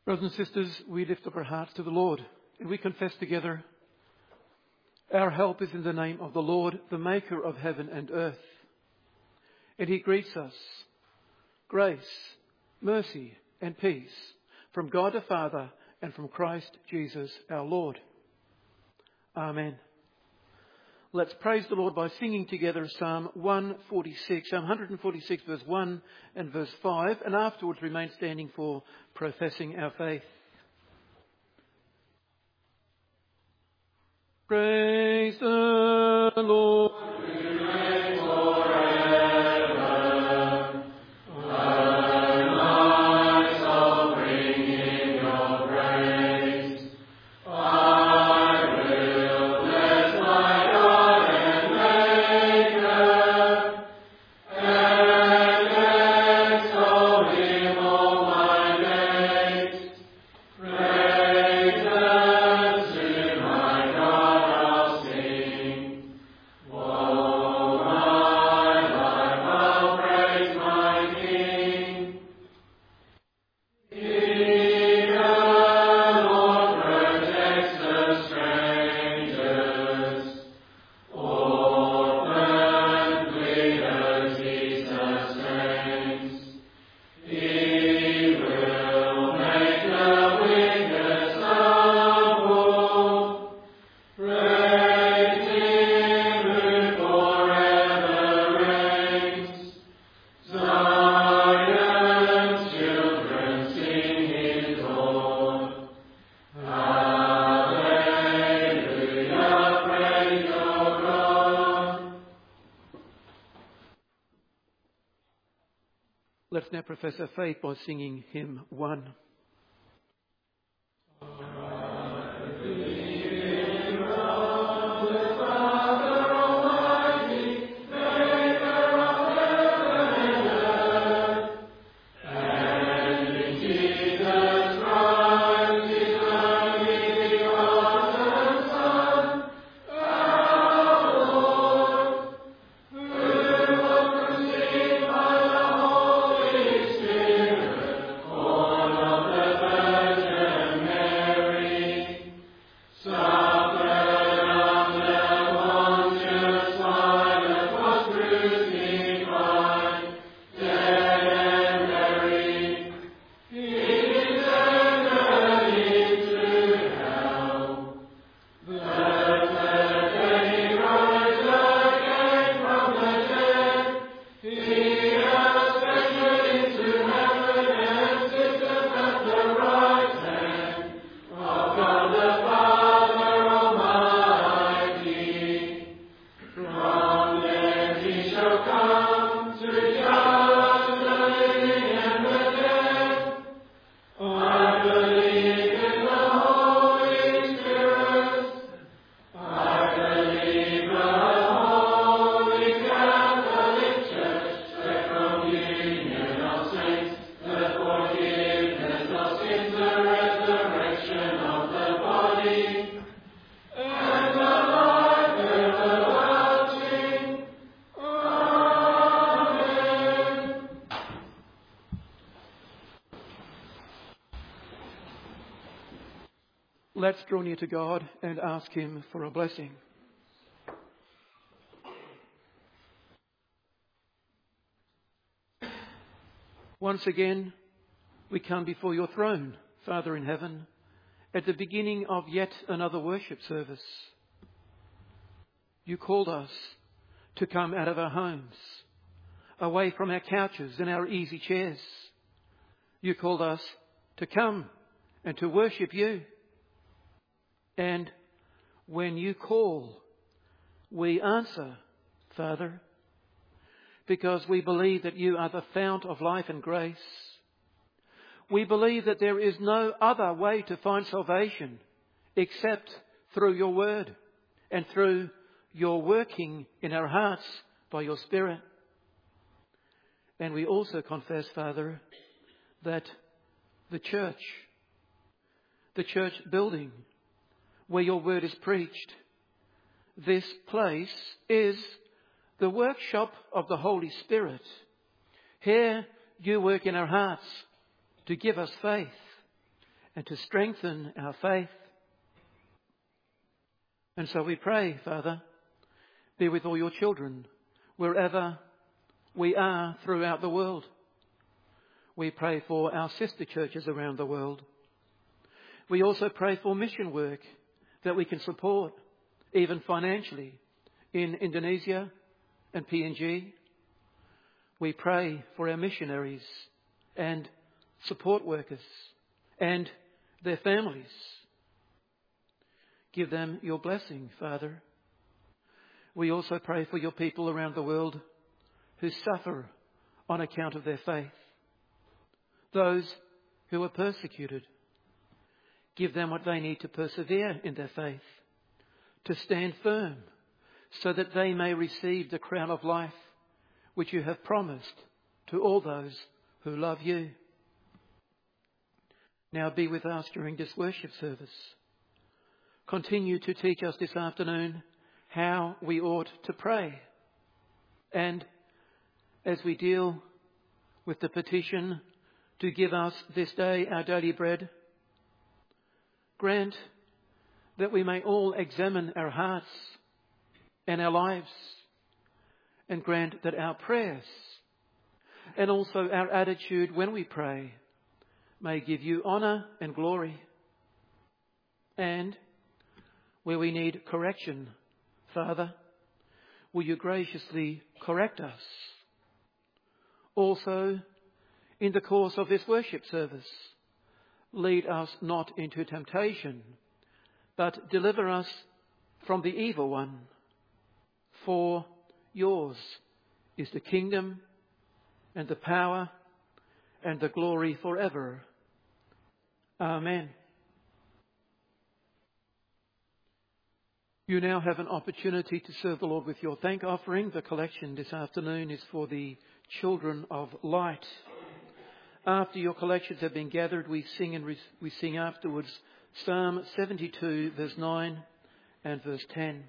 Brothers and sisters, we lift up our hearts to the Lord and we confess together, our help is in the name of the Lord, the maker of heaven and earth. And he greets us, grace, mercy and peace from God the Father and from Christ Jesus our Lord. Amen. Let's praise the Lord by singing together Psalm 146, Psalm 146 verse 1 and verse 5, and afterwards remain standing for professing our faith. Praise the Lord. Let's now profess our faith by singing hymn 1. Let's draw near to God and ask him for a blessing. Once again, we come before your throne, Father in heaven, at the beginning of yet another worship service. You called us to come out of our homes, away from our couches and our easy chairs. You called us to come and to worship you. And when you call, we answer, Father, because we believe that you are the fount of life and grace. We believe that there is no other way to find salvation except through your word and through your working in our hearts by your Spirit. And we also confess, Father, that the church building where your word is preached, this place is the workshop of the Holy Spirit. Here you work in our hearts to give us faith and to strengthen our faith. And so we pray, Father, be with all your children wherever we are throughout the world. We pray for our sister churches around the world. We also pray for mission work that we can support, even financially, in Indonesia and PNG. We pray for our missionaries and support workers and their families. Give them your blessing, Father. We also pray for your people around the world who suffer on account of their faith. Those who are persecuted. Give them what they need to persevere in their faith, to stand firm, so that they may receive the crown of life which you have promised to all those who love you. Now be with us during this worship service. Continue to teach us this afternoon how we ought to pray. And as we deal with the petition to give us this day our daily bread, grant that we may all examine our hearts and our lives, and grant that our prayers and also our attitude when we pray may give you honour and glory. And where we need correction, Father, will you graciously correct us? Also, in the course of this worship service, lead us not into temptation, but deliver us from the evil one. For yours is the kingdom and the power and the glory forever. Amen. You now have an opportunity to serve the Lord with your thank offering. The collection this afternoon is for the children of light. After your collections have been gathered, we sing afterwards Psalm 72, verse 9 and verse 10.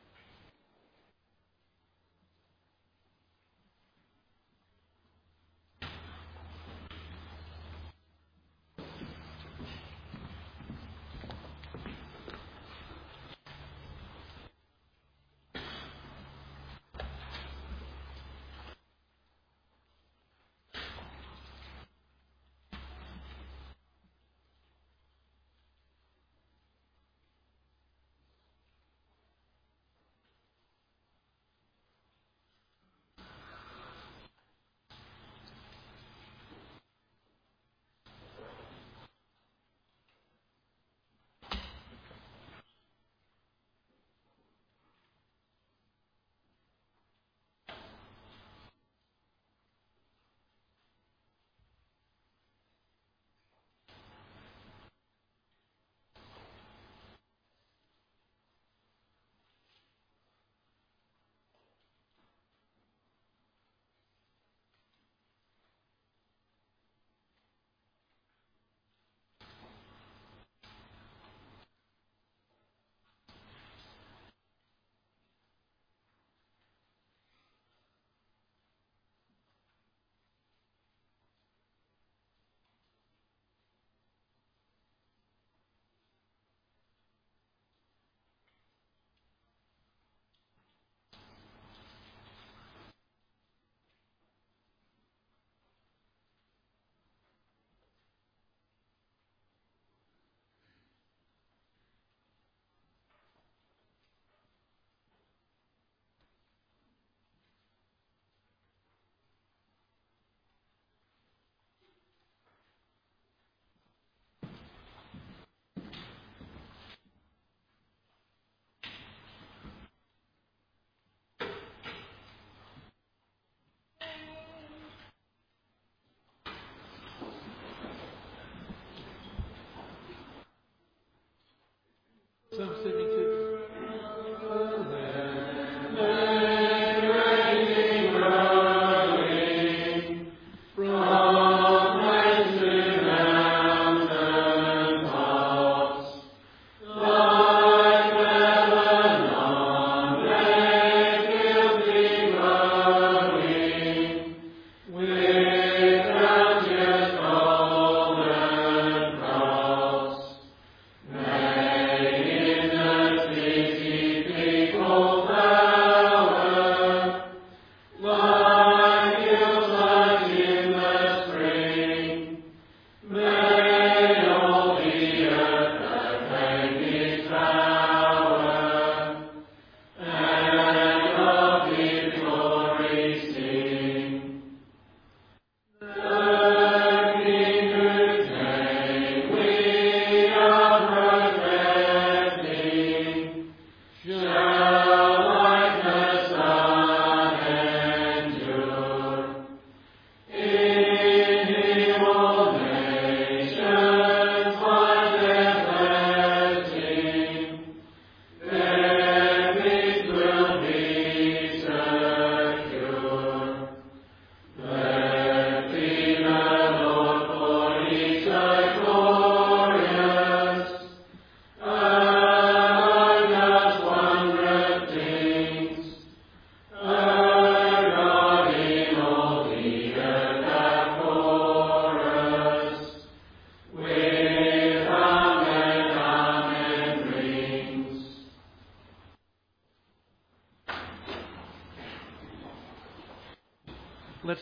Psalm 72.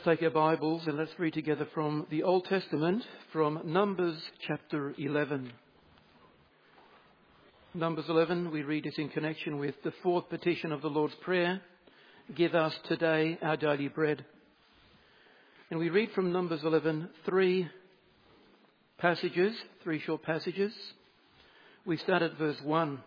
take our Bibles and let's read together from the Old Testament, from Numbers chapter 11. Numbers 11, we read it in connection with the fourth petition of the Lord's Prayer, "Give us today our daily bread." And we read from Numbers 11 three short passages. We start at verse 1.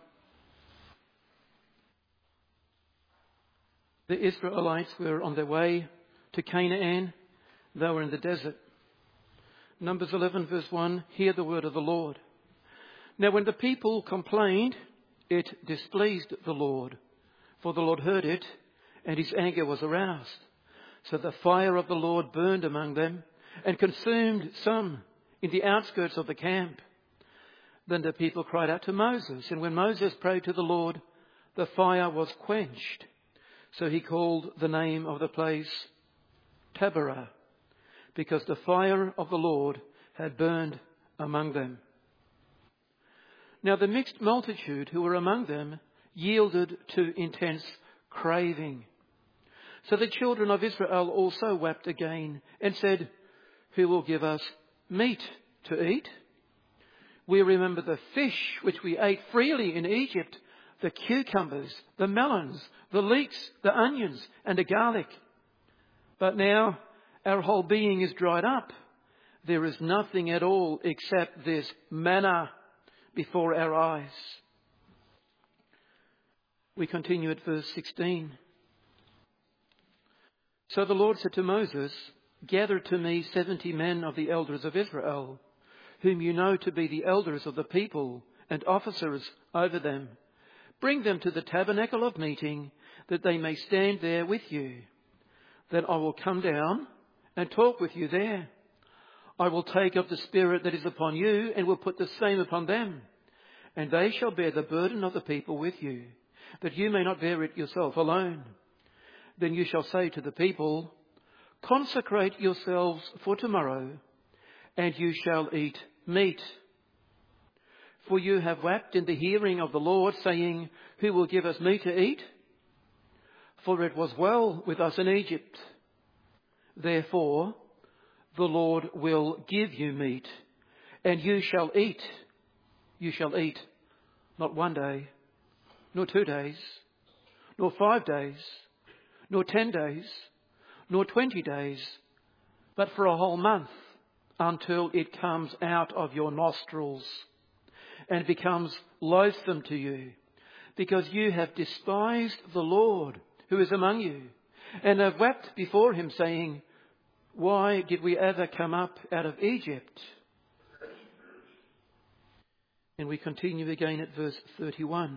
The Israelites were on their way to Canaan. They were in the desert. Numbers 11 verse 1, hear the word of the Lord. Now when the people complained, it displeased the Lord, for the Lord heard it, and his anger was aroused. So the fire of the Lord burned among them and consumed some in the outskirts of the camp. Then the people cried out to Moses, and when Moses prayed to the Lord, the fire was quenched. So he called the name of the place Taberah, because the fire of the Lord had burned among them. Now the mixed multitude who were among them yielded to intense craving. So the children of Israel also wept again and said, "Who will give us meat to eat? We remember the fish which we ate freely in Egypt, the cucumbers, the melons, the leeks, the onions, and the garlic. But now our whole being is dried up. There is nothing at all except this manna before our eyes." We continue at verse 16. So the Lord said to Moses, "Gather to me 70 men of the elders of Israel, whom you know to be the elders of the people and officers over them. Bring them to the tabernacle of meeting, that they may stand there with you. Then I will come down and talk with you there. I will take of the Spirit that is upon you and will put the same upon them. And they shall bear the burden of the people with you, that you may not bear it yourself alone. Then you shall say to the people, 'Consecrate yourselves for tomorrow, and you shall eat meat. For you have wept in the hearing of the Lord, saying, Who will give us meat to eat? For it was well with us in Egypt. Therefore, the Lord will give you meat, and you shall eat. You shall eat not 1 day, nor 2 days, nor 5 days, nor 10 days, nor 20 days, but for a whole month, until it comes out of your nostrils and becomes loathsome to you, because you have despised the Lord who is among you, and have wept before him, saying, Why did we ever come up out of Egypt?" And we continue again at verse 31.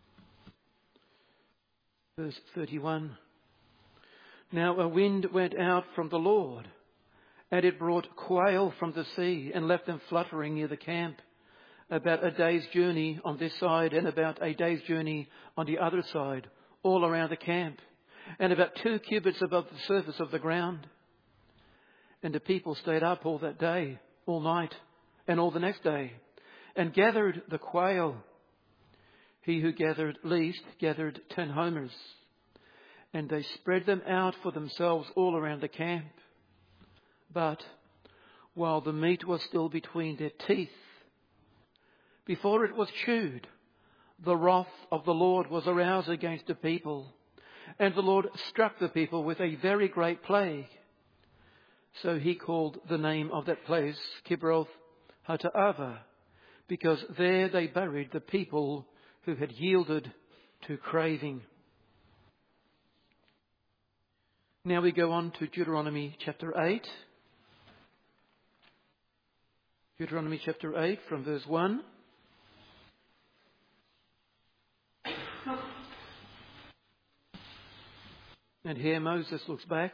Verse 31. Now a wind went out from the Lord, and it brought quail from the sea and left them fluttering near the camp, about a day's journey on this side and about a day's journey on the other side, all around the camp, and about 2 cubits above the surface of the ground. And the people stayed up all that day, all night, and all the next day, and gathered the quail. He who gathered least gathered 10 homers, and they spread them out for themselves all around the camp. But while the meat was still between their teeth, before it was chewed, the wrath of the Lord was aroused against the people, and the Lord struck the people with a very great plague. So he called the name of that place Kibroth Hattaavah, because there they buried the people who had yielded to craving. Now we go on to Deuteronomy chapter 8. Deuteronomy chapter 8 from verse 1. And here Moses looks back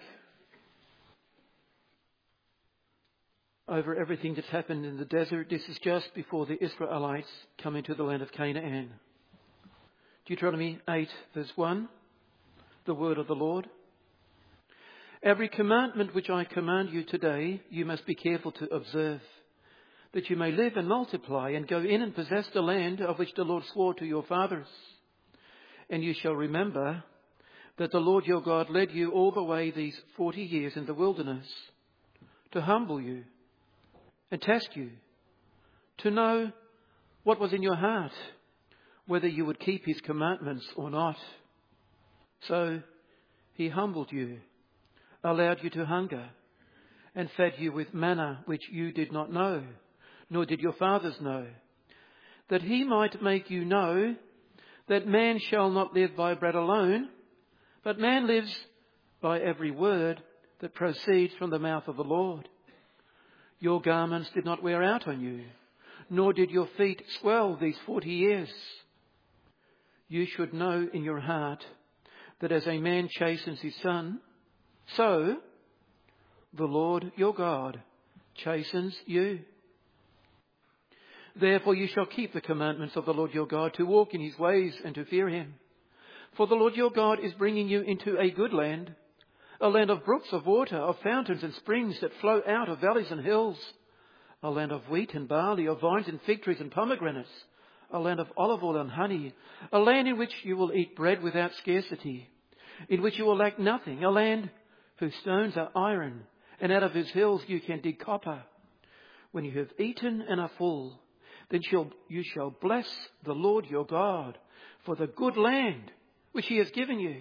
over everything that's happened in the desert. This is just before the Israelites come into the land of Canaan. Deuteronomy 8 verse 1, the word of the Lord. Every commandment which I command you today, you must be careful to observe, that you may live and multiply and go in and possess the land of which the Lord swore to your fathers. And you shall remember that the Lord your God led you all the way these 40 years in the wilderness to humble you and test you, to know what was in your heart, whether you would keep his commandments or not. So he humbled you, allowed you to hunger, and fed you with manna which you did not know, nor did your fathers know, that he might make you know that man shall not live by bread alone, but man lives by every word that proceeds from the mouth of the Lord. Your garments did not wear out on you, nor did your feet swell these 40 years. You should know in your heart that as a man chastens his son, so the Lord your God chastens you. Therefore you shall keep the commandments of the Lord your God, to walk in his ways and to fear him. For the Lord your God is bringing you into a good land, a land of brooks of water, of fountains and springs that flow out of valleys and hills, a land of wheat and barley, of vines and fig trees and pomegranates, a land of olive oil and honey, a land in which you will eat bread without scarcity, in which you will lack nothing, a land whose stones are iron, and out of whose hills you can dig copper. When you have eaten and are full, then you shall bless the Lord your God for the good land which he has given you.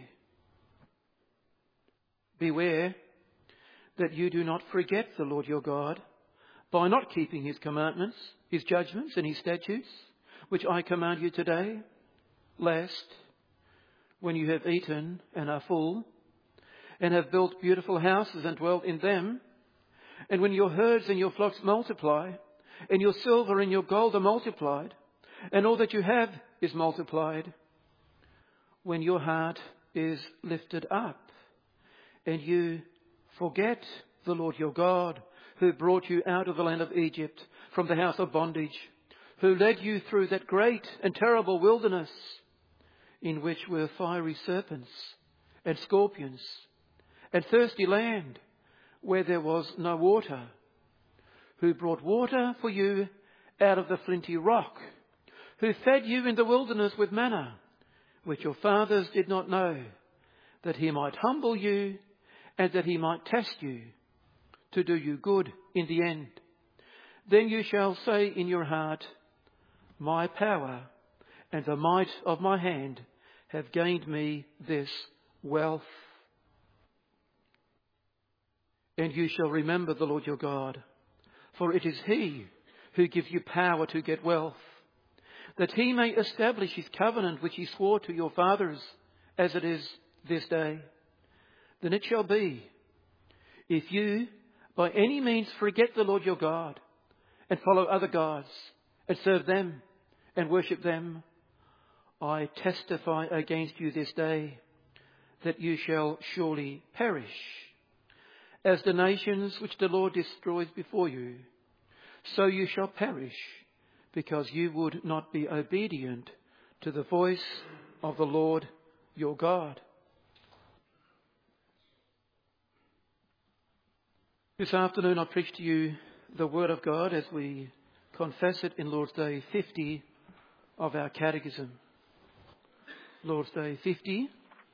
Beware that you do not forget the Lord your God by not keeping his commandments, his judgments and his statutes, which I command you today, lest when you have eaten and are full, and have built beautiful houses and dwelt in them, and when your herds and your flocks multiply, and your silver and your gold are multiplied, and all that you have is multiplied, when your heart is lifted up, and you forget the Lord your God, who brought you out of the land of Egypt from the house of bondage, who led you through that great and terrible wilderness, in which were fiery serpents and scorpions, and thirsty land, where there was no water, who brought water for you out of the flinty rock, who fed you in the wilderness with manna, which your fathers did not know, that he might humble you and that he might test you, to do you good in the end. Then you shall say in your heart, my power and the might of my hand have gained me this wealth. And you shall remember the Lord your God, for it is he who gives you power to get wealth, that he may establish his covenant which he swore to your fathers, as it is this day. Then it shall be, if you by any means forget the Lord your God, and follow other gods, and serve them, and worship them, I testify against you this day, that you shall surely perish, as the nations which the Lord destroys before you, so you shall perish, because you would not be obedient to the voice of the Lord your God. This afternoon I preach to you the Word of God as we confess it in Lord's Day 50 of our Catechism. Lord's Day 50.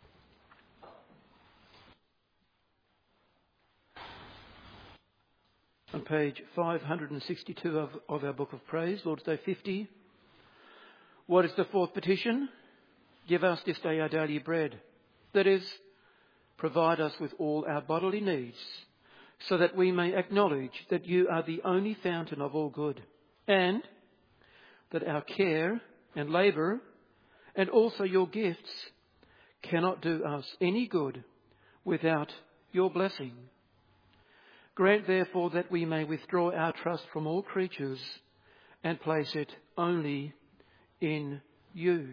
On page 562 of our Book of Praise, Lord's Day 50. What is the fourth petition? Give us this day our daily bread. That is, provide us with all our bodily needs, so that we may acknowledge that you are the only fountain of all good, and that our care and labour, and also your gifts, cannot do us any good without your blessing. Grant therefore that we may withdraw our trust from all creatures and place it only in you.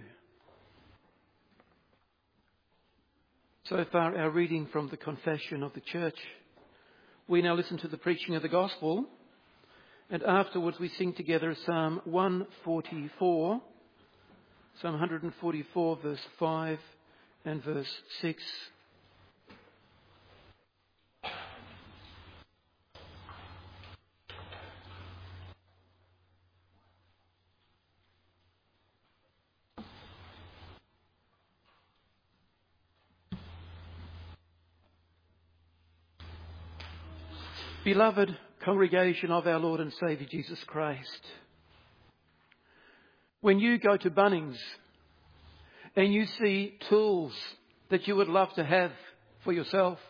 So far our reading from the Confession of the Church. We now listen to the preaching of the Gospel, and afterwards we sing together Psalm 144, Psalm 144 verse 5 and verse 6. Beloved congregation of our Lord and Saviour Jesus Christ, when you go to Bunnings and you see tools that you would love to have for yourself,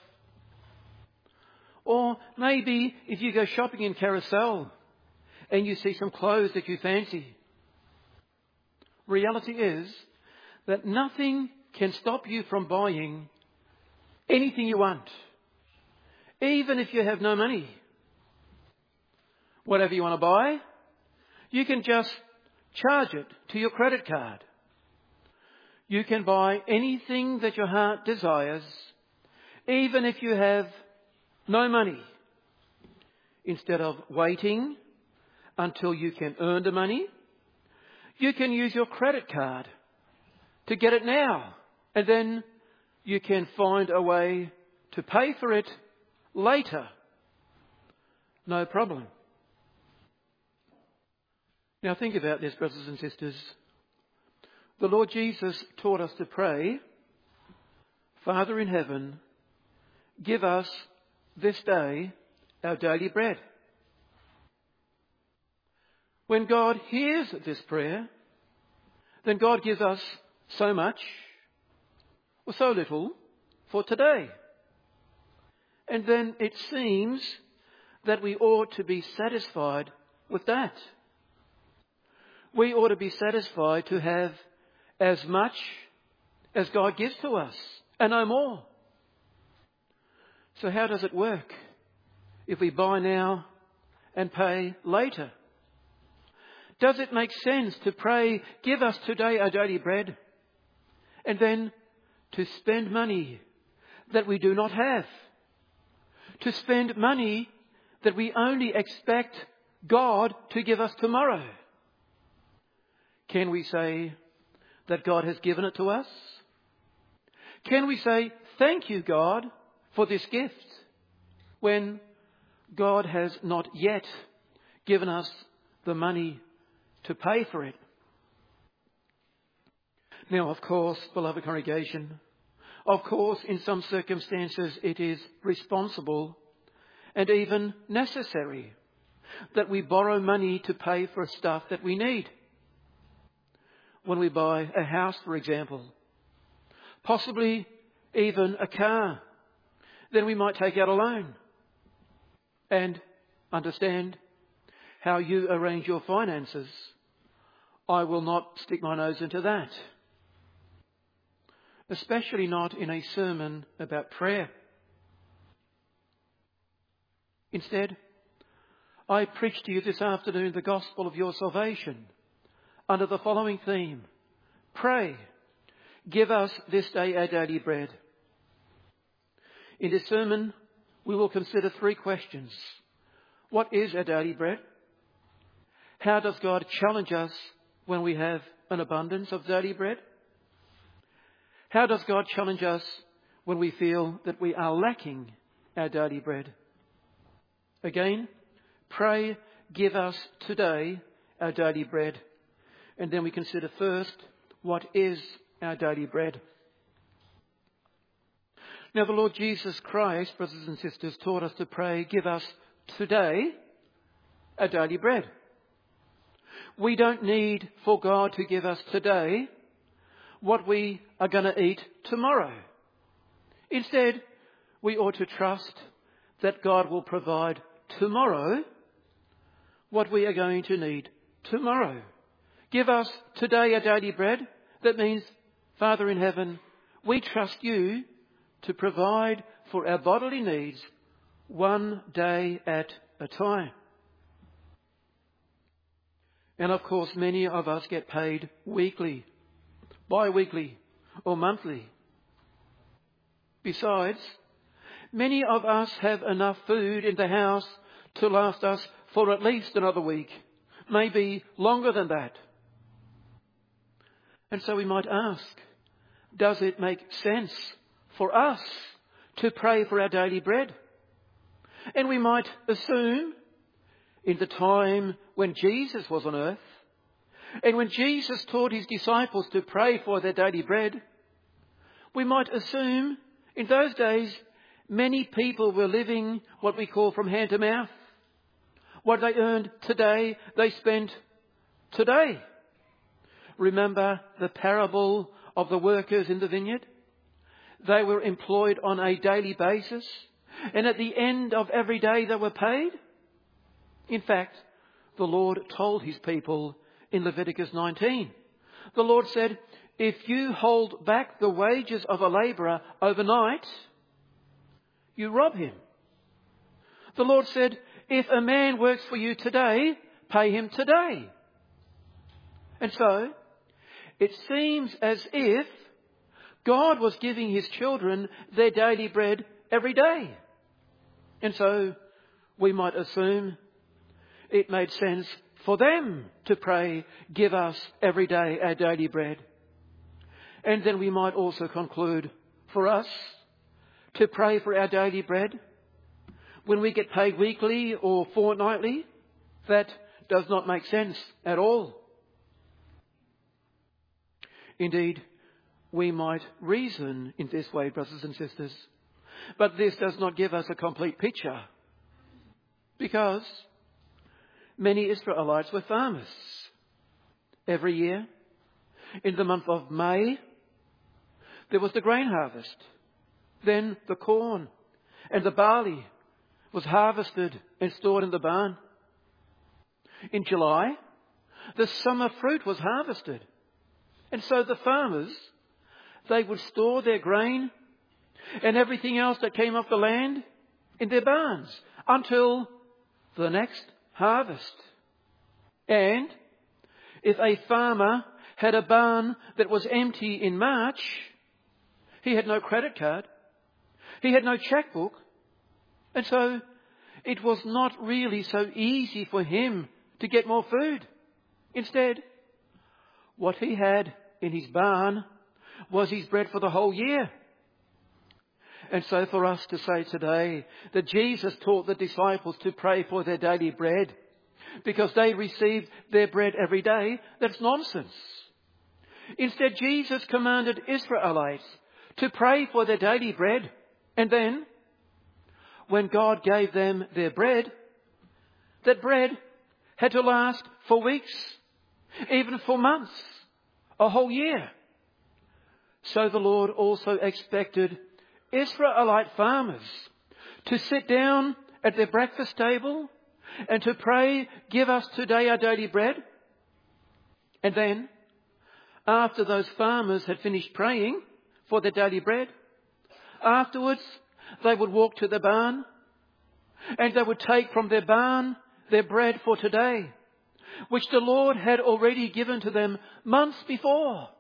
or maybe if you go shopping in Carousel and you see some clothes that you fancy, reality is that nothing can stop you from buying anything you want, even if you have no money. Whatever you want to buy, you can just charge it to your credit card. You can buy anything that your heart desires, even if you have no money. Instead of waiting until you can earn the money, you can use your credit card to get it now, and then you can find a way to pay for it later. No problem. Now think about this, brothers and sisters. The Lord Jesus taught us to pray, Father in heaven, give us this day our daily bread. When God hears this prayer, then God gives us so much or so little for today. And then it seems that we ought to be satisfied with that. We ought to be satisfied to have as much as God gives to us and no more. So how does it work if we buy now and pay later? Does it make sense to pray, give us today our daily bread, and then to spend money that we do not have? To spend money that we only expect God to give us tomorrow? Can we say that God has given it to us? Can we say, thank you, God, for this gift, when God has not yet given us the money to pay for it? Now, of course, beloved congregation, of course, in some circumstances it is responsible and even necessary that we borrow money to pay for stuff that we need. When we buy a house, for example, possibly even a car, then we might take out a loan. And understand how you arrange your finances. I will not stick my nose into that. Especially not in a sermon about prayer. Instead, I preach to you this afternoon the gospel of your salvation under the following theme: pray, give us this day our daily bread. In this sermon, we will consider 3 questions. What is our daily bread? How does God challenge us when we have an abundance of daily bread? How does God challenge us when we feel that we are lacking our daily bread? Again, pray, give us today our daily bread. And then we consider first, what is our daily bread? Now, the Lord Jesus Christ, brothers and sisters, taught us to pray, give us today our daily bread. We don't need for God to give us today what we are going to eat tomorrow. Instead, we ought to trust that God will provide tomorrow what we are going to need tomorrow. Give us today our daily bread. That means, Father in heaven, we trust you to provide for our bodily needs one day at a time. And of course, many of us get paid weekly, bi-weekly, or monthly. Besides, many of us have enough food in the house to last us for at least another week, maybe longer than that. And so we might ask, does it make sense for us to pray for our daily bread? And we might assume, in the time when Jesus was on earth, and when Jesus taught his disciples to pray for their daily bread, we might assume in those days many people were living what we call from hand to mouth. What they earned today, they spent today. Remember the parable of the workers in the vineyard? They were employed on a daily basis, and at the end of every day they were paid. In fact, the Lord told his people in Leviticus 19. The Lord said, if you hold back the wages of a labourer overnight, you rob him. The Lord said, if a man works for you today, pay him today. And so, it seems as if God was giving his children their daily bread every day. And so, we might assume it made sense for them to pray, give us every day our daily bread. And then we might also conclude for us to pray for our daily bread when we get paid weekly or fortnightly. That does not make sense at all. Indeed, we might reason in this way, brothers and sisters, but this does not give us a complete picture, because many Israelites were farmers. Every year, in the month of May, there was the grain harvest. Then the corn and the barley was harvested and stored in the barn. In July, the summer fruit was harvested. And so the farmers, they would store their grain and everything else that came off the land in their barns until the next harvest. And if a farmer had a barn that was empty in March, he had no credit card, he had no checkbook, and so it was not really so easy for him to get more food. Instead, what he had in his barn was his bread for the whole year. And so for us to say today that Jesus taught the disciples to pray for their daily bread because they received their bread every day, that's nonsense. Instead, Jesus commanded Israelites to pray for their daily bread. And then, when God gave them their bread, that bread had to last for weeks, even for months, a whole year. So the Lord also expected Israelite farmers to sit down at their breakfast table and to pray, give us today our daily bread. And then, after those farmers had finished praying for their daily bread, afterwards they would walk to the barn and they would take from their barn their bread for today, which the Lord had already given to them months before.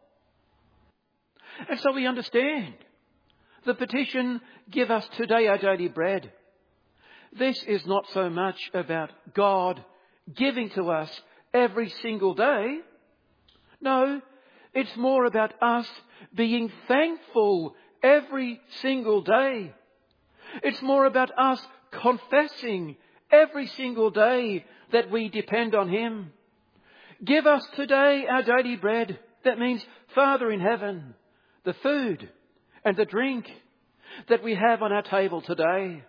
And so we understand the petition, give us today our daily bread. This is not so much about God giving to us every single day. No, it's more about us being thankful every single day. It's more about us confessing every single day that we depend on him. Give us today our daily bread. That means, Father in heaven, the food and the drink that we have on our table today,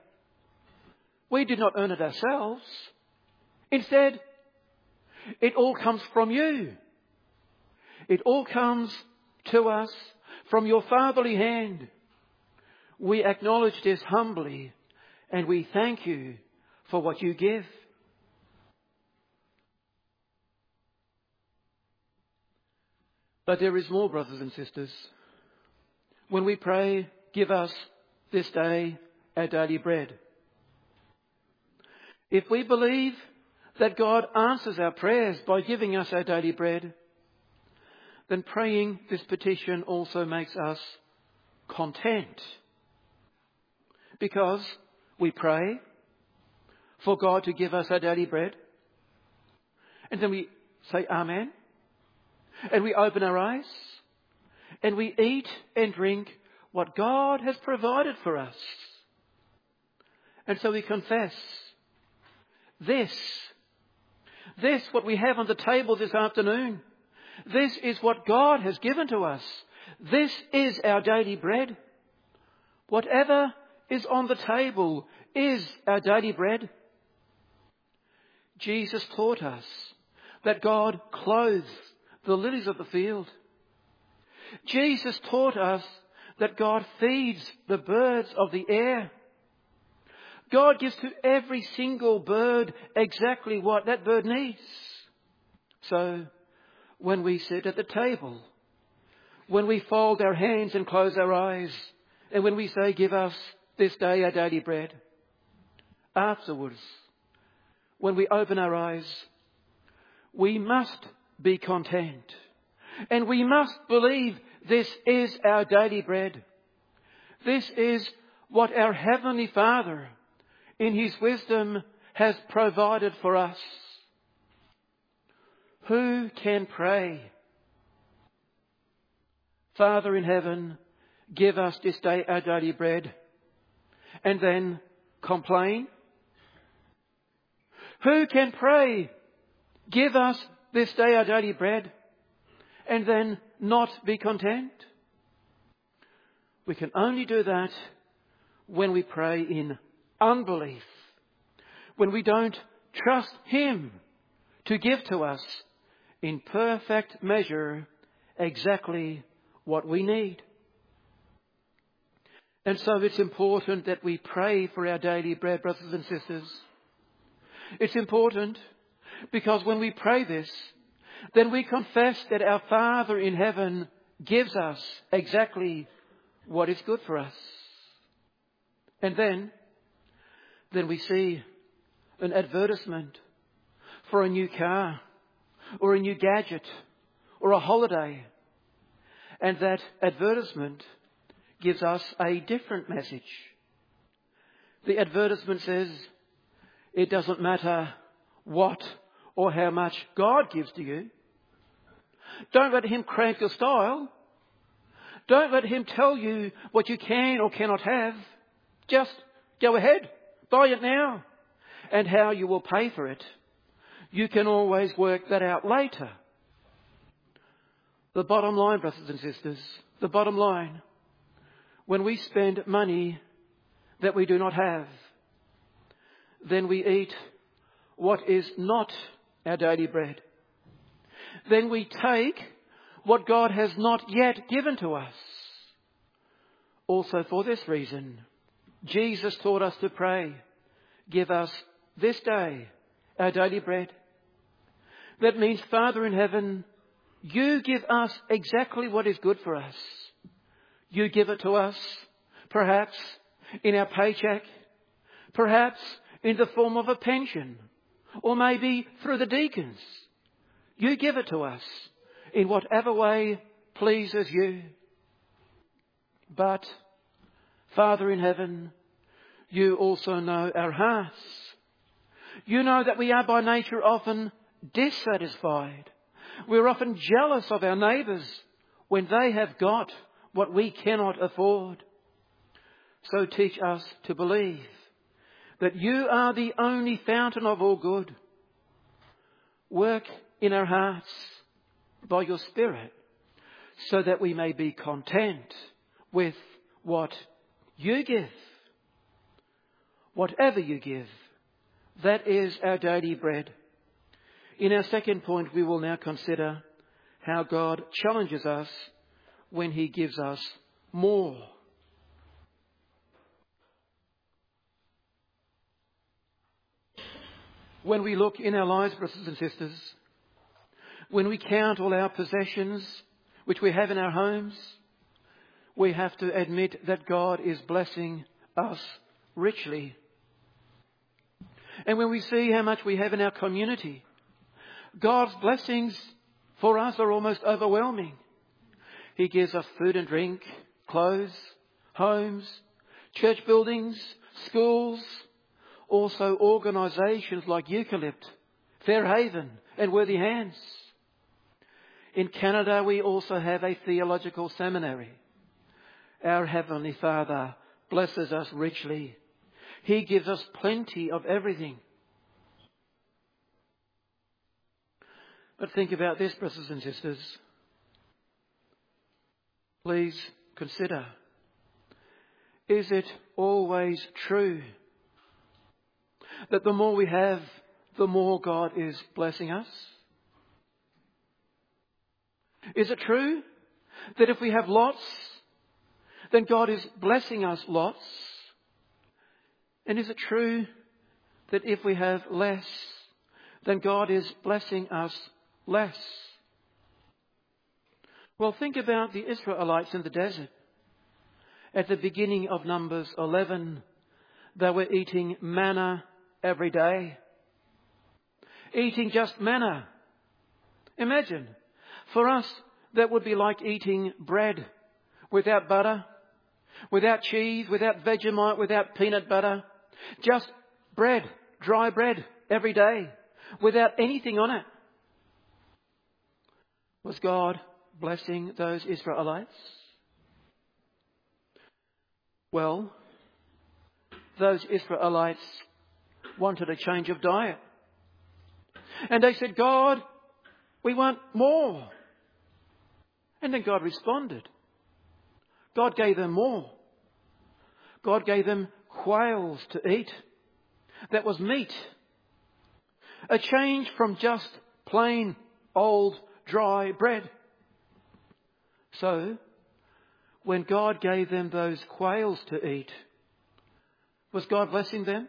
we did not earn it ourselves. Instead, it all comes from you. It all comes to us from your fatherly hand. We acknowledge this humbly and we thank you for what you give. But there is more, brothers and sisters. When we pray, give us this day our daily bread. If we believe that God answers our prayers by giving us our daily bread, then praying this petition also makes us content. Because we pray for God to give us our daily bread, and then we say Amen, and we open our eyes, and we eat and drink what God has provided for us. And so we confess, this what we have on the table this afternoon, this is what God has given to us. This is our daily bread. Whatever is on the table is our daily bread. Jesus taught us that God clothes the lilies of the field. Jesus taught us that God feeds the birds of the air. God gives to every single bird exactly what that bird needs. So, when we sit at the table, when we fold our hands and close our eyes, and when we say, "Give us this day our daily bread," afterwards, when we open our eyes, we must be content. And we must believe this is our daily bread. This is what our Heavenly Father, in His wisdom, has provided for us. Who can pray, "Father in heaven, give us this day our daily bread," and then complain? Who can pray, "Give us this day our daily bread," and then not be content? We can only do that when we pray in unbelief, when we don't trust Him to give to us in perfect measure exactly what we need. And so it's important that we pray for our daily bread, brothers and sisters. It's important because when we pray this, then we confess that our Father in heaven gives us exactly what is good for us. And then we see an advertisement for a new car or a new gadget or a holiday. And that advertisement gives us a different message. The advertisement says, it doesn't matter what or how much God gives to you. Don't let Him cramp your style. Don't let Him tell you what you can or cannot have. Just go ahead, buy it now. And how you will pay for it, you can always work that out later. The bottom line, brothers and sisters, the bottom line, when we spend money that we do not have, then we eat what is not our daily bread. Then we take what God has not yet given to us. Also for this reason, Jesus taught us to pray, "Give us this day our daily bread." That means, Father in heaven, You give us exactly what is good for us. You give it to us, perhaps in our paycheck, perhaps in the form of a pension, or maybe through the deacons. You give it to us in whatever way pleases You. But, Father in heaven, You also know our hearts. You know that we are by nature often dissatisfied. We're often jealous of our neighbours when they have got what we cannot afford. So teach us to believe that You are the only fountain of all good. Work in our hearts by Your Spirit so that we may be content with what You give. Whatever You give, that is our daily bread. In our second point, we will now consider how God challenges us when He gives us more. When we look in our lives, brothers and sisters, when we count all our possessions which we have in our homes, we have to admit that God is blessing us richly. And when we see how much we have in our community, God's blessings for us are almost overwhelming. He gives us food and drink, clothes, homes, church buildings, schools, also organisations like Eucalypt, Fairhaven and Worthy Hands. In Canada, we also have a theological seminary. Our Heavenly Father blesses us richly. He gives us plenty of everything. But think about this, brothers and sisters. Please consider. is it always true that the more we have, the more God is blessing us? Is it true that if we have lots, then God is blessing us lots? And is it true that if we have less, then God is blessing us less? Well, think about the Israelites in the desert. At the beginning of Numbers 11, they were eating manna every day. Eating just manna. Imagine, for us, that would be like eating bread without butter, without cheese, without Vegemite, without peanut butter. Just bread, dry bread every day, without anything on it. Was God blessing those Israelites? Well, those Israelites wanted a change of diet. And they said, God, we want more. And then God responded. God gave them more. God gave them quails to eat. That was meat. A change from just plain old dry bread. So, when God gave them those quails to eat, was God blessing them?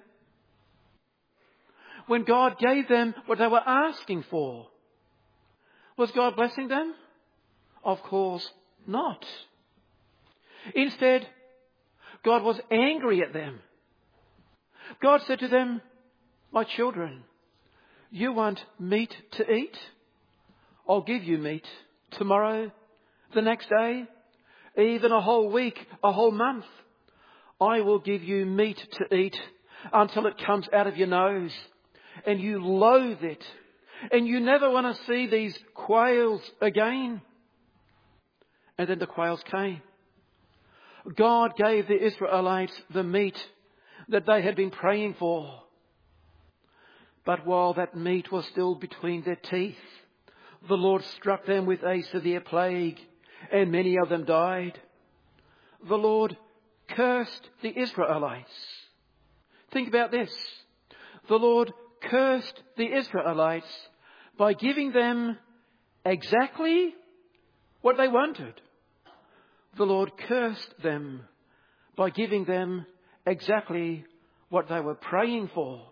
When God gave them what they were asking for, was God blessing them? Of course not. Instead, God was angry at them. God said to them, my children, you want meat to eat? I'll give you meat tomorrow, the next day, even a whole week, a whole month. I will give you meat to eat until it comes out of your nose and you loathe it and you never want to see these quails again. And then the quails came. God gave the Israelites the meat that they had been praying for. But while that meat was still between their teeth, the Lord struck them with a severe plague, and many of them died. The Lord cursed the Israelites. Think about this. The Lord cursed the Israelites by giving them exactly what they wanted. The Lord cursed them by giving them exactly what they were praying for.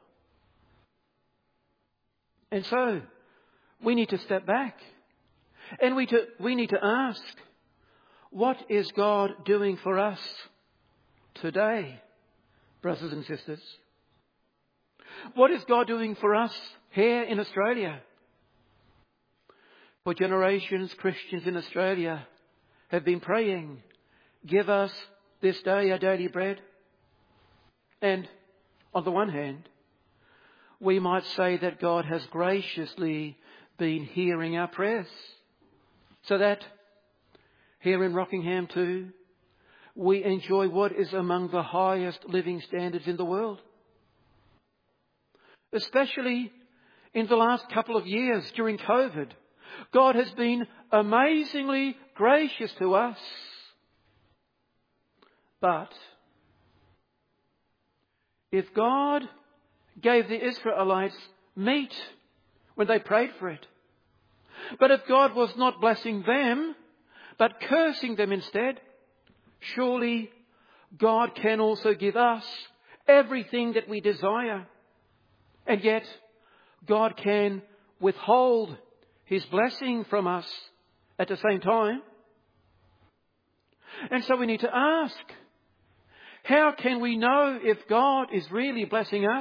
And so, we need to step back and we need to ask, what is God doing for us today, brothers and sisters? What is God doing for us here in Australia? For generations, Christians in Australia have been praying, give us this day our daily bread. And on the one hand, we might say that God has graciously been hearing our prayers. So that here in Rockingham too, we enjoy what is among the highest living standards in the world. Especially in the last couple of years during COVID, God has been amazingly gracious to us. But if God gave the Israelites meat when they prayed for it, but if God was not blessing them, but cursing them instead, surely God can also give us everything that we desire. And yet, God can withhold His blessing from us at the same time. And so we need to ask, how can we know if God is really blessing us?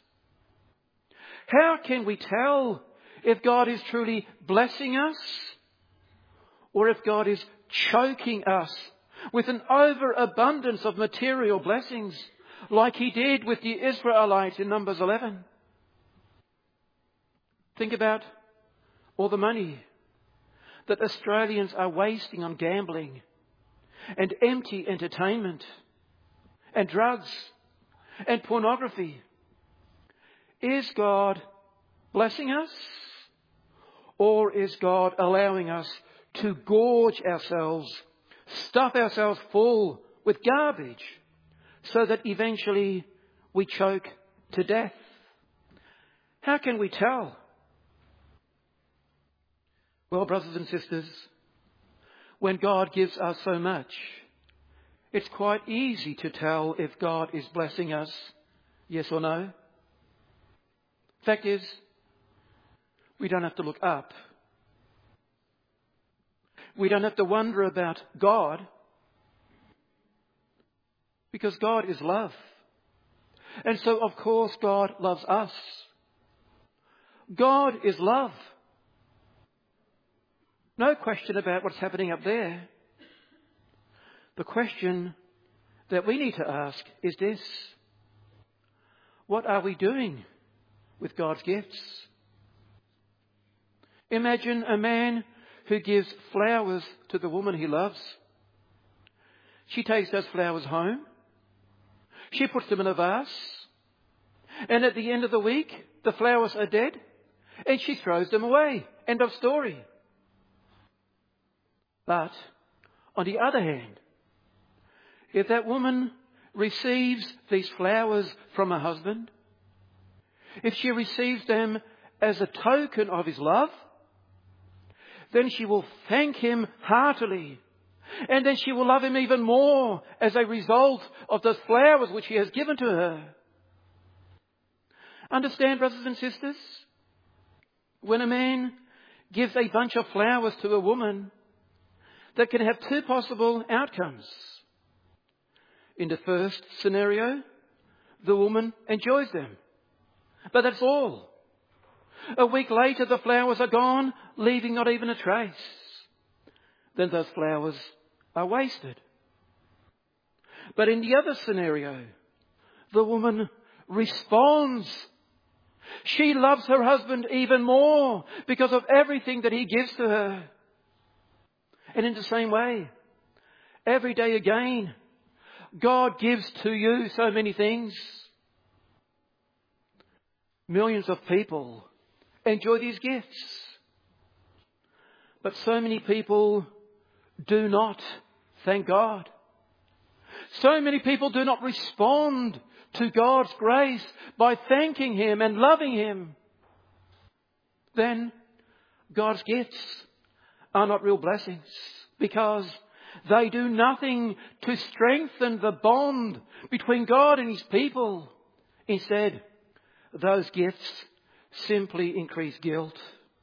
How can we tell if God is truly blessing us, or if God is choking us with an overabundance of material blessings like He did with the Israelites in Numbers 11? Think about all the money that Australians are wasting on gambling and empty entertainment and drugs and pornography. Is God blessing us, or is God allowing us to gorge ourselves, stuff ourselves full with garbage, so that eventually we choke to death? How can we tell? Well, brothers and sisters, when God gives us so much, it's quite easy to tell if God is blessing us, yes or no. Fact is, we don't have to look up. We don't have to wonder about God, because God is love. And so, of course, God loves us. God is love. No question about what's happening up there. The question that we need to ask is this: what are we doing with God's gifts? Imagine a man who gives flowers to the woman he loves. She takes those flowers home. She puts them in a vase. And at the end of the week, the flowers are dead and she throws them away. End of story. But on the other hand, if that woman receives these flowers from her husband, if she receives them as a token of his love, then she will thank him heartily. And then she will love him even more as a result of those flowers which he has given to her. Understand, brothers and sisters? When a man gives a bunch of flowers to a woman, that can have two possible outcomes. In the first scenario, the woman enjoys them. But that's all. A week later, the flowers are gone, leaving not even a trace. Then those flowers are wasted. But in the other scenario, the woman responds. She loves her husband even more because of everything that he gives to her. And in the same way, every day again, God gives to you so many things. Millions of people enjoy these gifts. But so many people do not thank God. So many people do not respond to God's grace by thanking Him and loving Him. Then God's gifts are not real blessings, because they do nothing to strengthen the bond between God and His people. Instead, those gifts simply increase guilt.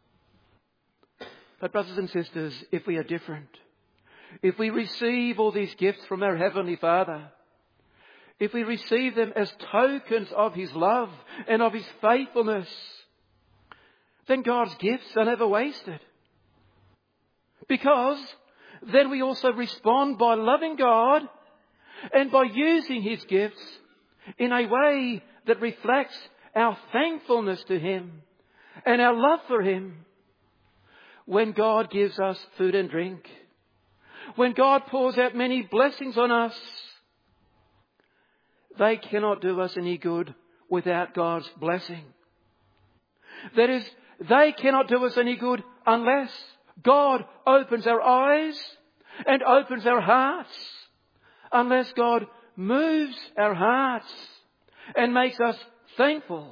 But brothers and sisters, if we are different, if we receive all these gifts from our Heavenly Father, if we receive them as tokens of His love and of His faithfulness, then God's gifts are never wasted. Because then we also respond by loving God and by using His gifts in a way that reflects our thankfulness to Him and our love for Him. When God gives us food and drink, when God pours out many blessings on us, they cannot do us any good without God's blessing. That is, they cannot do us any good unless God opens our eyes and opens our hearts. Unless God moves our hearts and makes us thankful.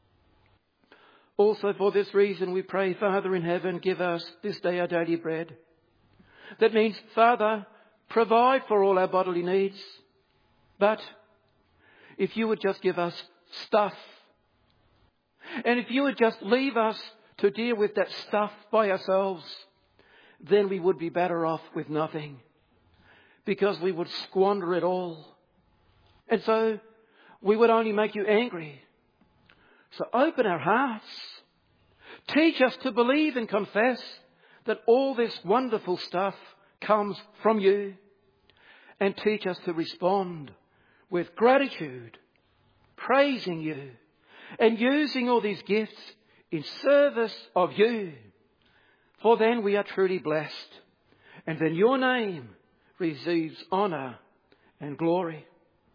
Also for this reason we pray, Father in heaven, give us this day our daily bread. That means, Father, provide for all our bodily needs. But if you would just give us stuff, and if you would just leave us to deal with that stuff by ourselves, then we would be better off with nothing, because we would squander it all. And so we would only make you angry. So open our hearts. Teach us to believe and confess that all this wonderful stuff comes from you. And teach us to respond with gratitude, praising you, and using all these gifts in service of you. For then we are truly blessed. And then your name receives honour and glory.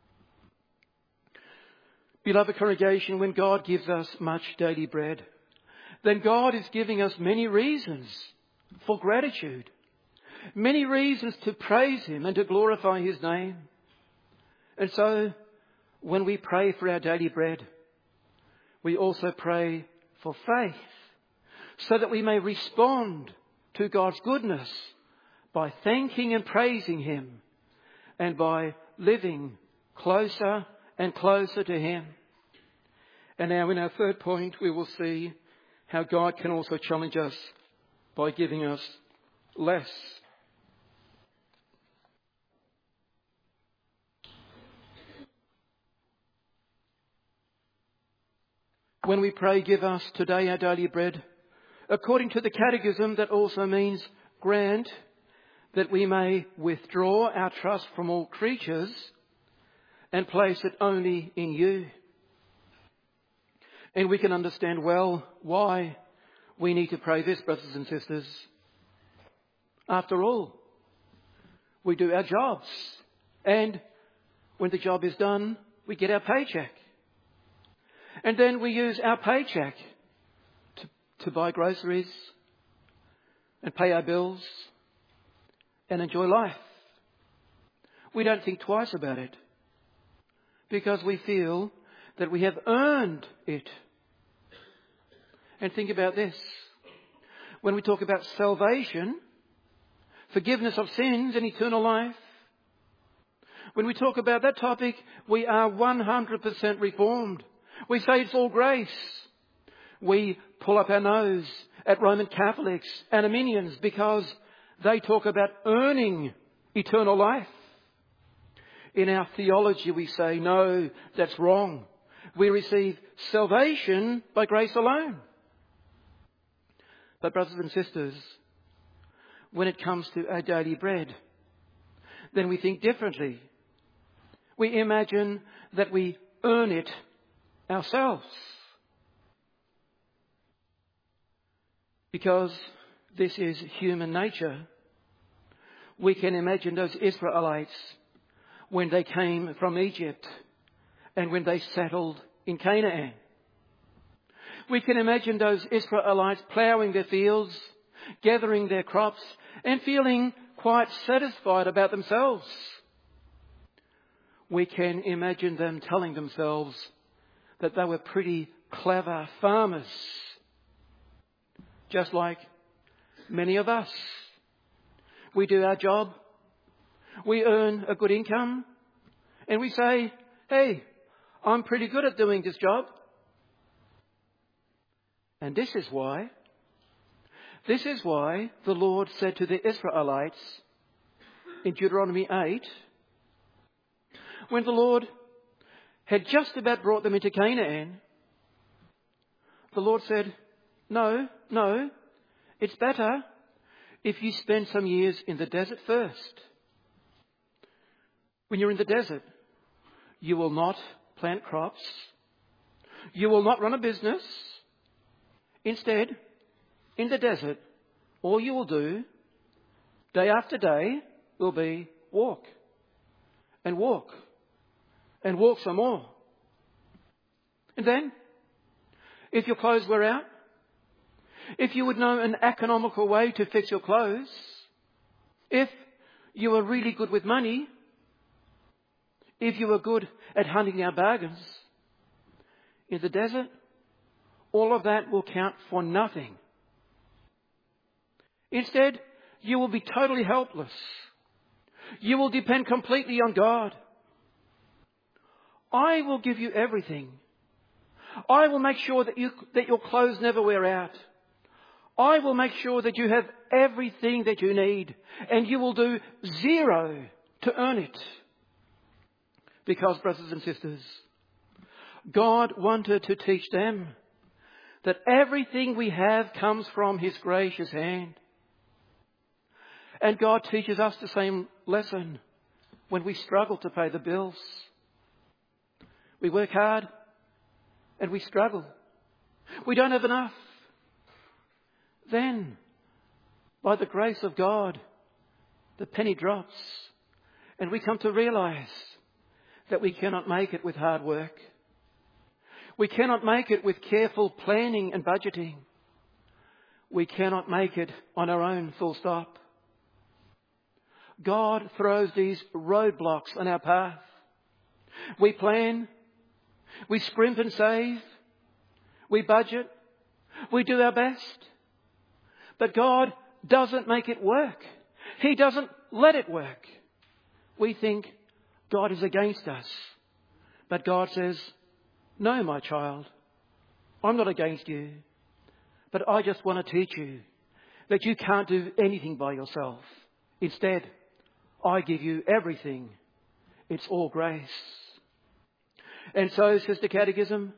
Beloved congregation, when God gives us much daily bread, then God is giving us many reasons for gratitude. Many reasons to praise Him and to glorify His name. And so, when we pray for our daily bread, we also pray for faith, so that we may respond to God's goodness by thanking and praising Him, and by living closer and closer to Him. And now in our third point, we will see how God can also challenge us by giving us less. When we pray, give us today our daily bread, according to the Catechism, that also means grant that we may withdraw our trust from all creatures and place it only in you. And we can understand well why we need to pray this, brothers and sisters. After all, we do our jobs, and when the job is done, we get our paycheck. And then we use our paycheck to buy groceries and pay our bills and enjoy life. We don't think twice about it because we feel that we have earned it. And think about this. When we talk about salvation, forgiveness of sins and eternal life, when we talk about that topic, we are 100% reformed. We say it's all grace. We pull up our nose at Roman Catholics and Arminians because they talk about earning eternal life. In our theology, we say, no, that's wrong. We receive salvation by grace alone. But brothers and sisters, when it comes to our daily bread, then we think differently. We imagine that we earn it ourselves. Because this is human nature. We can imagine those Israelites when they came from Egypt and when they settled in Canaan. We can imagine those Israelites ploughing their fields, gathering their crops, and feeling quite satisfied about themselves. We can imagine them telling themselves that they were pretty clever farmers, just like many of us. We do our job, we earn a good income, and we say, hey, I'm pretty good at doing this job. And this is why the Lord said to the Israelites in Deuteronomy 8, when the Lord had just about brought them into Canaan, the Lord said, no, it's better if you spend some years in the desert first. When you're in the desert, you will not plant crops. You will not run a business. Instead, in the desert, all you will do, day after day, will be walk and walk and walk some more. And then, if your clothes wear out, if you would know an economical way to fix your clothes, if you are really good with money, if you are good at hunting out bargains, in the desert, all of that will count for nothing. Instead, you will be totally helpless. You will depend completely on God. I will give you everything. I will make sure that your clothes never wear out. I will make sure that you have everything that you need, and you will do zero to earn it. Because, brothers and sisters, God wanted to teach them that everything we have comes from His gracious hand. And God teaches us the same lesson when we struggle to pay the bills. We work hard and we struggle. We don't have enough. Then, by the grace of God, the penny drops and we come to realize that we cannot make it with hard work. We cannot make it with careful planning and budgeting. We cannot make it on our own, full stop. God throws these roadblocks on our path. We plan. We scrimp and save. We budget. We do our best. But God doesn't make it work. He doesn't let it work. We think God is against us. But God says, no, my child, I'm not against you. But I just want to teach you that you can't do anything by yourself. Instead, I give you everything. It's all grace. And so, Sister Catechism,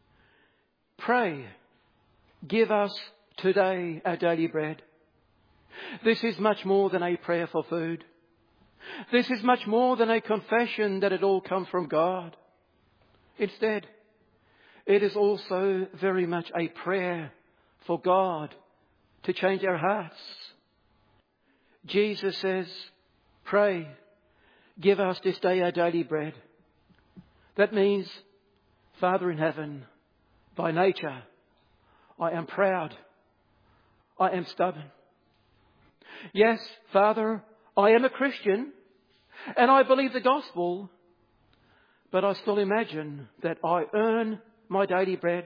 pray, give us today our daily bread. This is much more than a prayer for food. This is much more than a confession that it all comes from God. Instead, it is also very much a prayer for God to change our hearts. Jesus says, pray, give us this day our daily bread. That means, Father in heaven, by nature, I am proud. I am stubborn. Yes, Father, I am a Christian and I believe the gospel, but I still imagine that I earn my daily bread.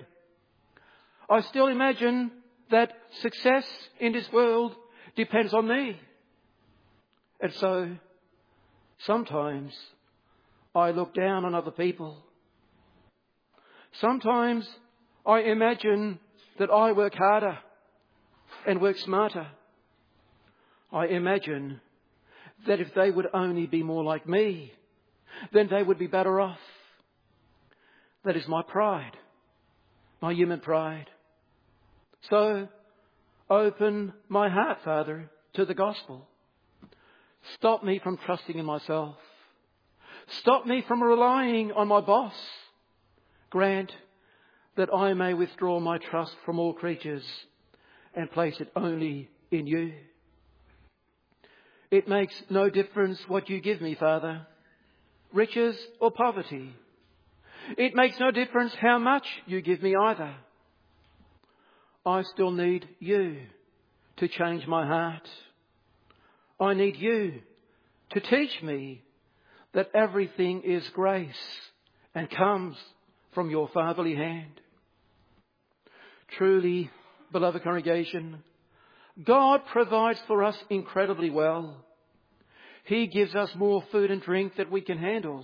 I still imagine that success in this world depends on me. And so, sometimes I look down on other people. Sometimes I imagine that I work harder and work smarter. I imagine that if they would only be more like me, then they would be better off. That is my pride, my human pride. So, open my heart, Father, to the gospel. Stop me from trusting in myself. Stop me from relying on my boss. Grant that I may withdraw my trust from all creatures and place it only in you. It makes no difference what you give me, Father, riches or poverty. It makes no difference how much you give me either. I still need you to change my heart. I need you to teach me that everything is grace and comes from your fatherly hand. Truly, beloved congregation, God provides for us incredibly well. He gives us more food and drink than we can handle.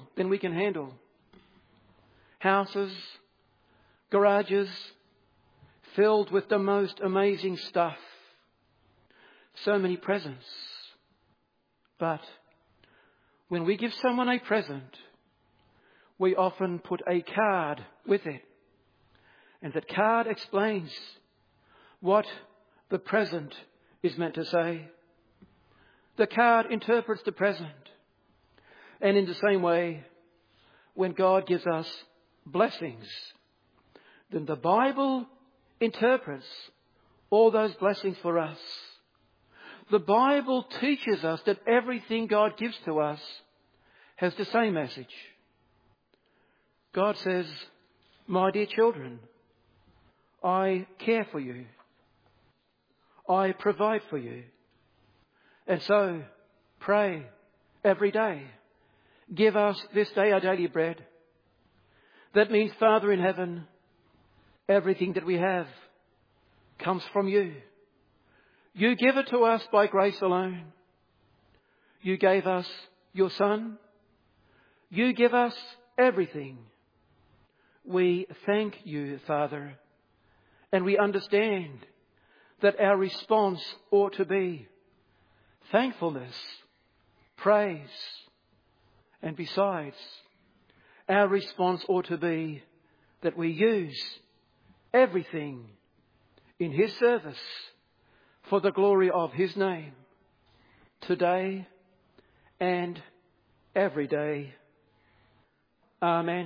Houses, garages, filled with the most amazing stuff. So many presents. But when we give someone a present, we often put a card with it. And that card explains what the present is meant to say. The card interprets the present. And in the same way, when God gives us blessings, then the Bible interprets all those blessings for us. The Bible teaches us that everything God gives to us has the same message. God says, my dear children, I care for you. I provide for you. And so, pray every day. Give us this day our daily bread. That means, Father in heaven, everything that we have comes from you. You give it to us by grace alone. You gave us your Son. You give us everything. We thank you, Father, and we understand that our response ought to be thankfulness, praise, and besides, our response ought to be that we use everything in His service for the glory of His name, today and every day. Amen.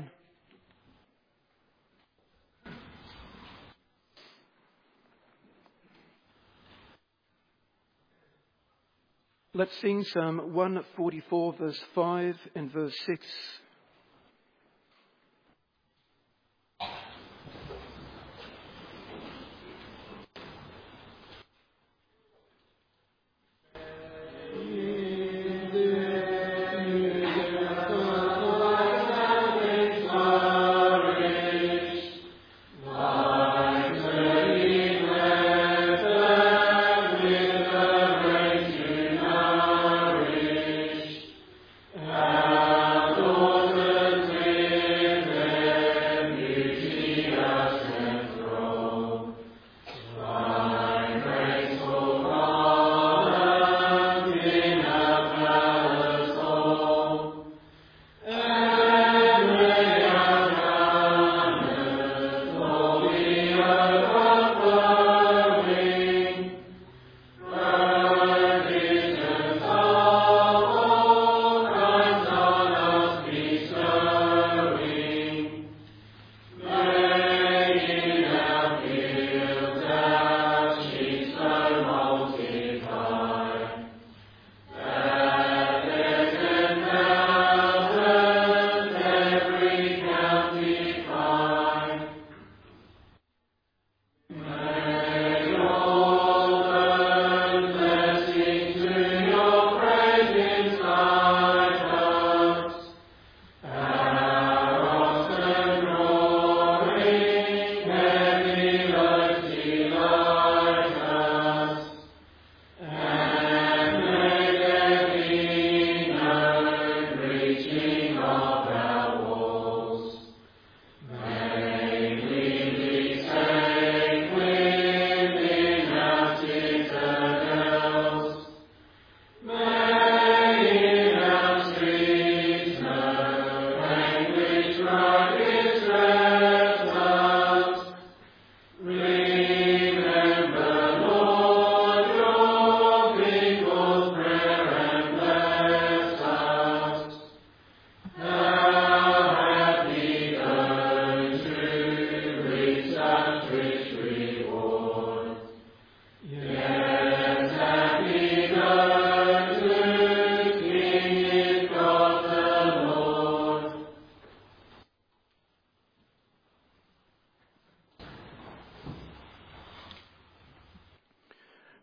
Let's sing Psalm 144, verse 5 and verse 6.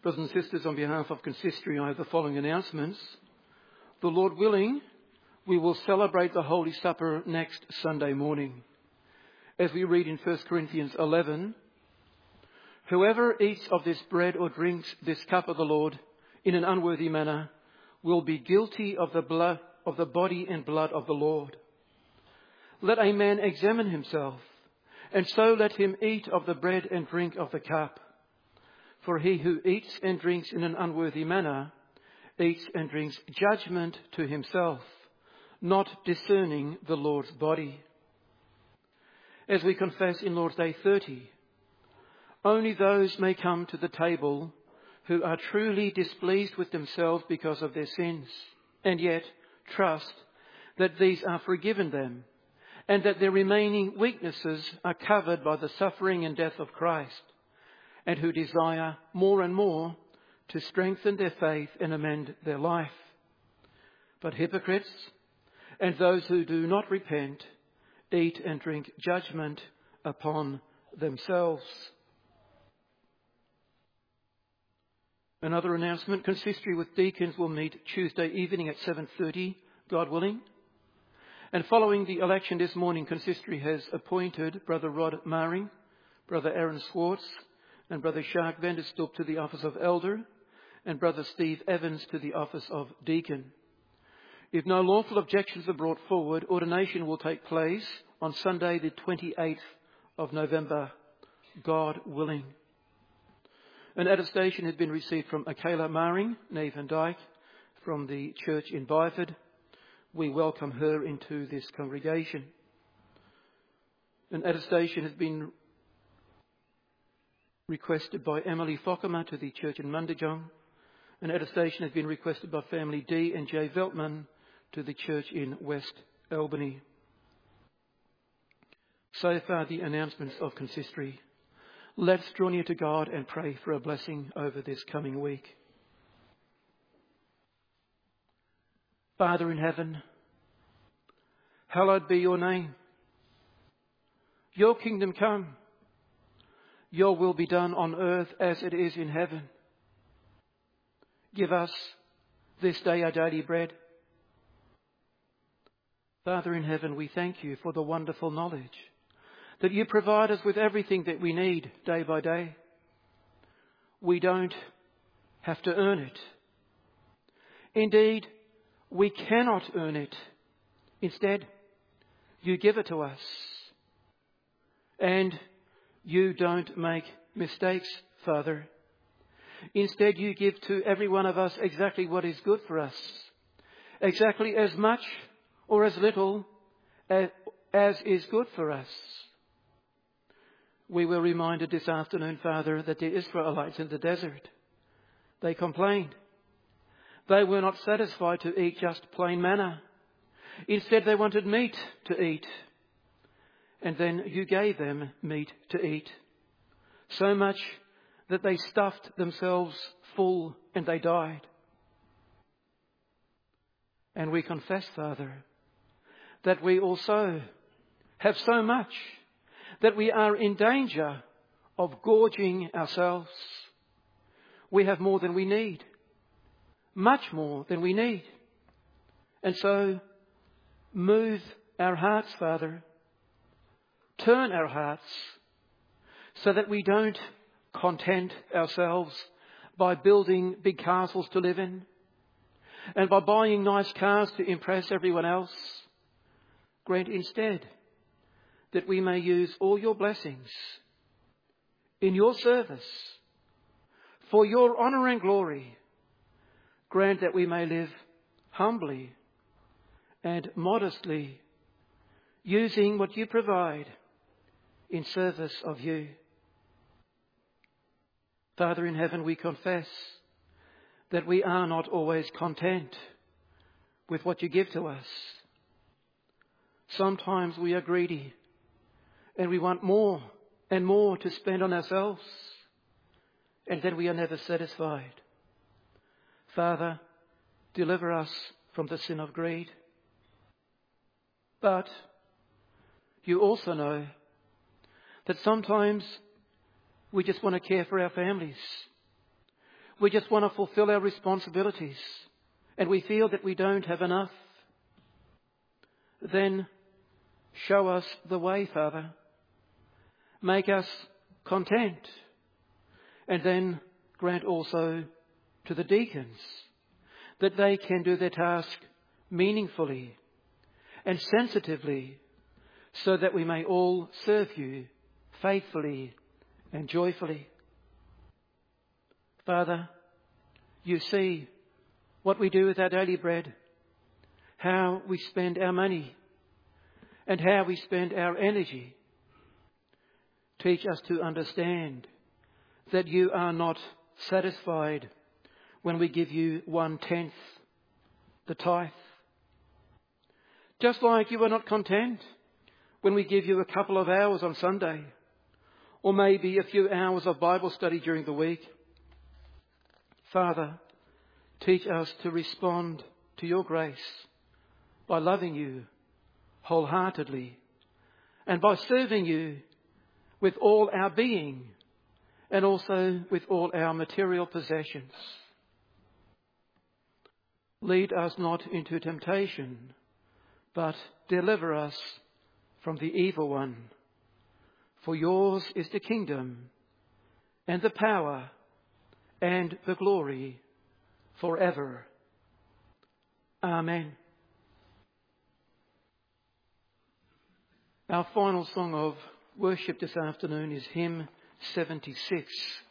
Brothers and sisters, on behalf of Consistory, I have the following announcements. The Lord willing, we will celebrate the Holy Supper next Sunday morning. As we read in 1 Corinthians 11, whoever eats of this bread or drinks this cup of the Lord in an unworthy manner will be guilty of the body and blood of the Lord. Let a man examine himself, and so let him eat of the bread and drink of the cup. For he who eats and drinks in an unworthy manner eats and drinks judgment to himself, not discerning the Lord's body. As we confess in Lord's Day 30, only those may come to the table who are truly displeased with themselves because of their sins, and yet trust that these are forgiven them, and that their remaining weaknesses are covered by the suffering and death of Christ, and who desire more and more to strengthen their faith and amend their life. But hypocrites and those who do not repent eat and drink judgment upon themselves. Another announcement, Consistory with deacons will meet Tuesday evening at 7:30, God willing. And following the election this morning, Consistory has appointed Brother Rod Maring, Brother Aaron Swartz, and Brother Shark Vanderstoep to the office of Elder, and Brother Steve Evans to the office of Deacon. If no lawful objections are brought forward, ordination will take place on Sunday the 28th of November, God willing. An attestation has been received from Akela Maring, Neve and Dyke, from the church in Byford. We welcome her into this congregation. An attestation has been requested by Emily Fokkema to the church in Mundijong. An attestation has been requested by family D and J Veltman to the church in West Albany. So far the announcements of Consistory. Let's draw near to God and pray for a blessing over this coming week. Father in heaven, hallowed be your name. Your kingdom come. Your will be done on earth as it is in heaven. Give us this day our daily bread. Father in heaven, we thank you for the wonderful knowledge that you provide us with everything that we need day by day. We don't have to earn it. Indeed, we cannot earn it. Instead, you give it to us. And you don't make mistakes, Father. Instead, you give to every one of us exactly what is good for us. Exactly as much or as little as is good for us. We were reminded this afternoon, Father, that the Israelites in the desert, they complained. They were not satisfied to eat just plain manna. Instead, they wanted meat to eat. And then you gave them meat to eat. So much that they stuffed themselves full and they died. And we confess, Father, that we also have so much that we are in danger of gorging ourselves. We have more than we need. Much more than we need. And so, move our hearts, Father. Turn our hearts so that we don't content ourselves by building big castles to live in and by buying nice cars to impress everyone else. Grant instead that we may use all your blessings in your service for your honour and glory. Grant that we may live humbly and modestly, using what you provide in service of you. Father in heaven, we confess that we are not always content with what you give to us. Sometimes we are greedy and we want more and more to spend on ourselves, and then we are never satisfied. Father, deliver us from the sin of greed. But you also know that sometimes we just want to care for our families. We just want to fulfill our responsibilities and we feel that we don't have enough. Then show us the way, Father. Make us content. And then grant also to the deacons that they can do their task meaningfully and sensitively, so that we may all serve you faithfully and joyfully. Father, you see what we do with our daily bread, how we spend our money, and how we spend our energy. Teach us to understand that you are not satisfied when we give you 1/10, the tithe. Just like you are not content when we give you a couple of hours on Sunday, or maybe a few hours of Bible study during the week. Father, teach us to respond to your grace by loving you wholeheartedly and by serving you with all our being and also with all our material possessions. Lead us not into temptation, but deliver us from the evil one. For yours is the kingdom and the power and the glory forever. Amen. Our final song of worship this afternoon is hymn 76.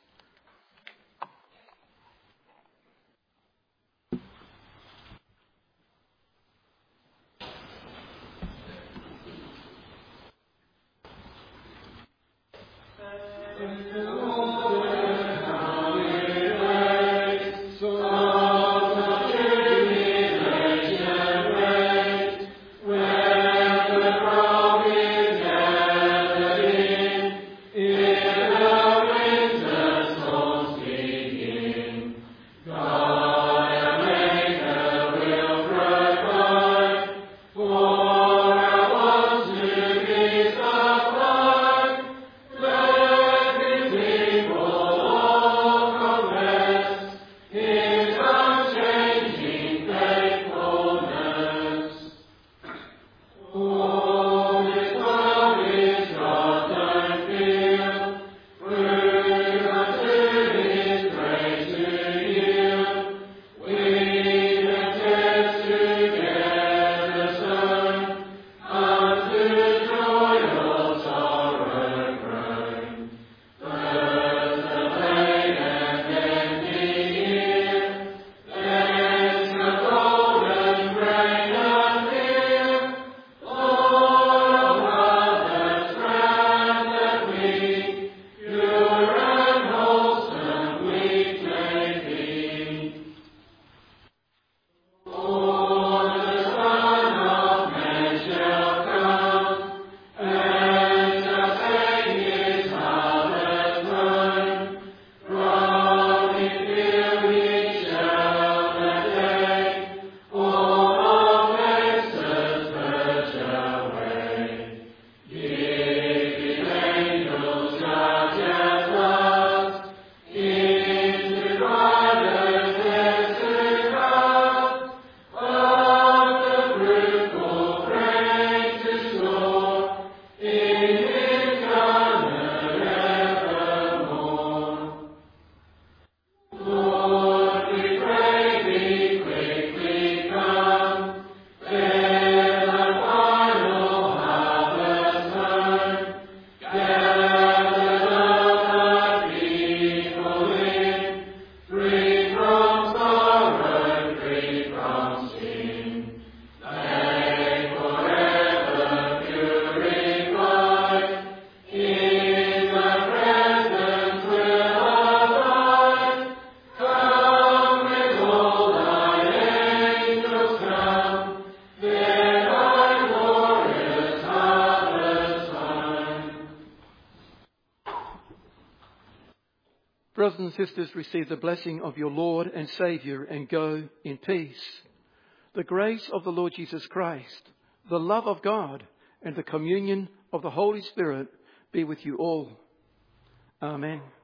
Brothers and sisters, receive the blessing of your Lord and Saviour and go in peace. The grace of the Lord Jesus Christ, the love of God, and the communion of the Holy Spirit be with you all. Amen.